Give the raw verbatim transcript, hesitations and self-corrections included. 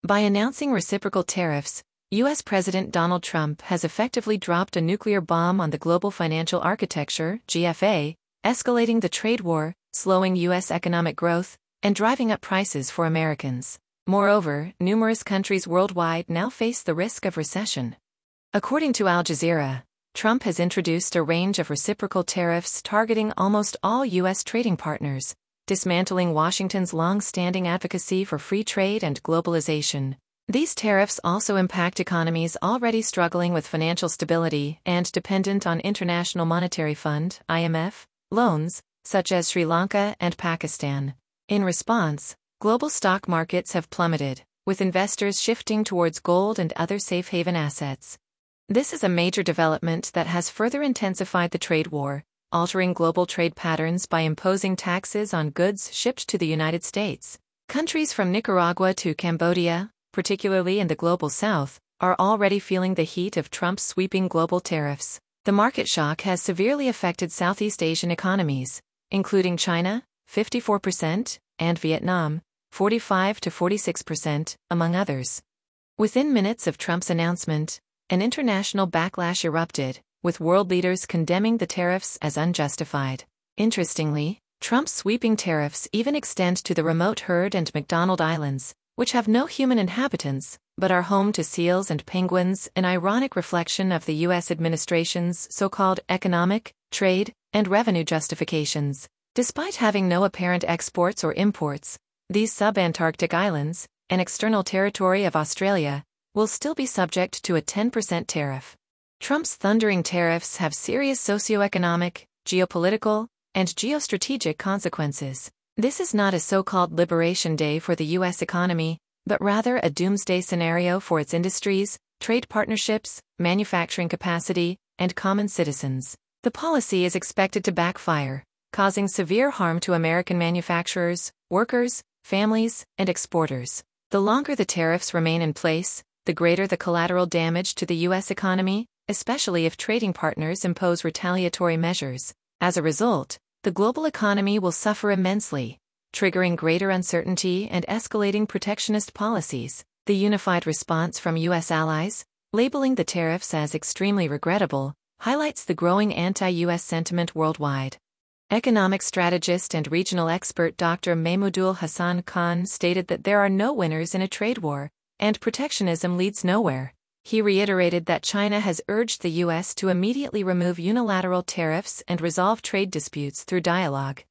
By announcing reciprocal tariffs, U S President Donald Trump has effectively dropped a nuclear bomb on the global financial architecture, G F A, escalating the trade war, slowing U S economic growth, and driving up prices for Americans. Moreover, numerous countries worldwide now face the risk of recession. According to Al Jazeera, Trump has introduced a range of reciprocal tariffs targeting almost all U S trading partners, dismantling Washington's long-standing advocacy for free trade and globalization. These tariffs also impact economies already struggling with financial stability and dependent on International Monetary Fund (I M F) loans, such as Sri Lanka and Pakistan. In response, global stock markets have plummeted, with investors shifting towards gold and other safe haven assets. This is a major development that has further intensified the trade war, altering global trade patterns by imposing taxes on goods shipped to the United States. Countries from Nicaragua to Cambodia, particularly in the global south, are already feeling the heat of Trump's sweeping global tariffs. The market shock has severely affected Southeast Asian economies, including China, fifty-four percent, and Vietnam, forty-five to forty-six percent, among others. Within minutes of Trump's announcement, an international backlash erupted, with world leaders condemning the tariffs as unjustified. Interestingly, Trump's sweeping tariffs even extend to the remote Heard and McDonald Islands, which have no human inhabitants, but are home to seals and penguins, an ironic reflection of the U S administration's so-called economic, trade, and revenue justifications. Despite having no apparent exports or imports, these sub-Antarctic islands, an external territory of Australia, will still be subject to a ten percent tariff. Trump's thundering tariffs have serious socioeconomic, geopolitical, and geostrategic consequences. This is not a so-called liberation day for the U S economy, but rather a doomsday scenario for its industries, trade partnerships, manufacturing capacity, and common citizens. The policy is expected to backfire, causing severe harm to American manufacturers, workers, families, and exporters. The longer the tariffs remain in place, the greater the collateral damage to the U S economy, especially if trading partners impose retaliatory measures. As a result, the global economy will suffer immensely, triggering greater uncertainty and escalating protectionist policies. The unified response from U S allies, labeling the tariffs as extremely regrettable, highlights the growing anti-U S sentiment worldwide. Economic strategist and regional expert Doctor Mahmoudul Hassan Khan stated that there are no winners in a trade war, and protectionism leads nowhere. He reiterated that China has urged the U S to immediately remove unilateral tariffs and resolve trade disputes through dialogue.